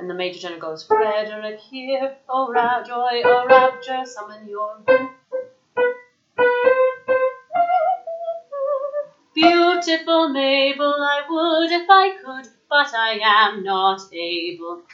And the major tenor goes, Frederick here, oh joy, oh rapture, summon your beautiful Mabel, I would if I could, but I am not able.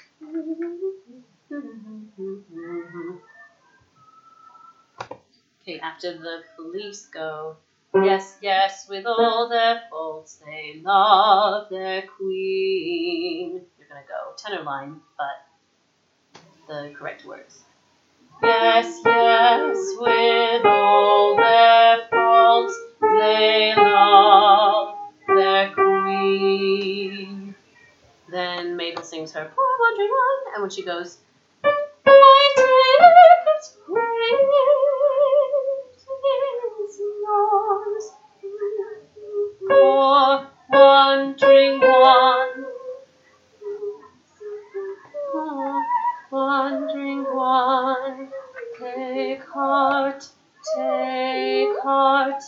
Okay, after the police go, yes, yes, with all their faults, they love their queen. You're gonna go tenor line, but the correct words. Yes, yes, with all their faults, they love their queen. Then Mabel sings her poor wandering one, and when she goes, I take its praise is yours, poor wandering one, poor wandering one, take heart, take heart.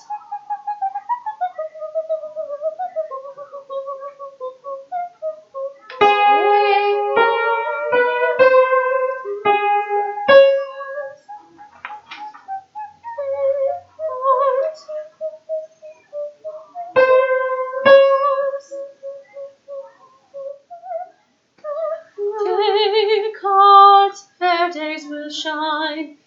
Take heart, fair days will shine,